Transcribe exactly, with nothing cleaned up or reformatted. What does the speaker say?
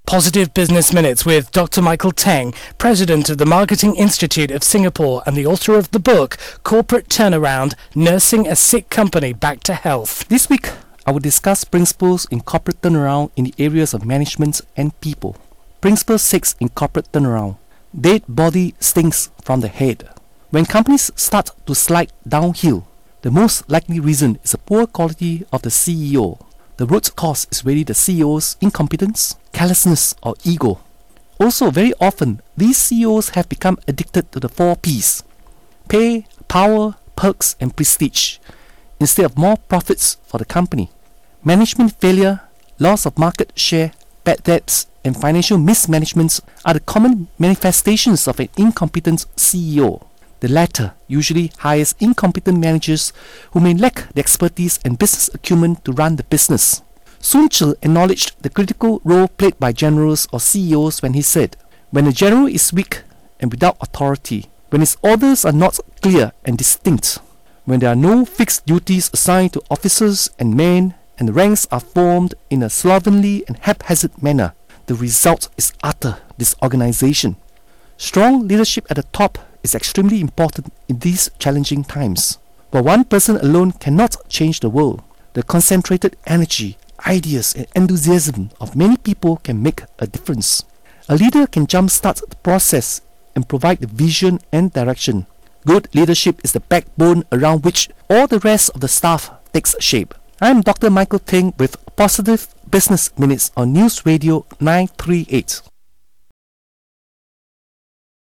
Positive Business Minutes with Doctor Michael Teng, President of the Marketing Institute of Singapore and the author of the book Corporate Turnaround, Nursing a Sick Company Back to Health. This week, I will discuss principles in corporate turnaround in the areas of management and people. Principle six in corporate turnaround. Dead body stinks from the head. When companies start to slide downhill, the most likely reason is a poor quality of the C E O. The root cause is really the C E O's incompetence, carelessness, or ego. Also, very often, these C E Os have become addicted to the four P's: pay, power, perks, and prestige, instead of more profits for the company. Management failure, loss of market share, bad debts, and financial mismanagement are the common manifestations of an incompetent C E O. The latter usually hires incompetent managers who may lack the expertise and business acumen to run the business. Sun Tzu acknowledged the critical role played by generals or C E Os when he said, "When a general is weak and without authority, when his orders are not clear and distinct, when there are no fixed duties assigned to officers and men, and the ranks are formed in a slovenly and haphazard manner, the result is utter disorganization." Strong leadership at the top is extremely important in these challenging times. But one person alone cannot change the world. The concentrated energy, ideas, and enthusiasm of many people can make a difference. A leader can jumpstart the process and provide the vision and direction. Good leadership is the backbone around which all the rest of the staff takes shape. I am Doctor Michael Teng with Positive Business Minutes on News Radio nine three eight.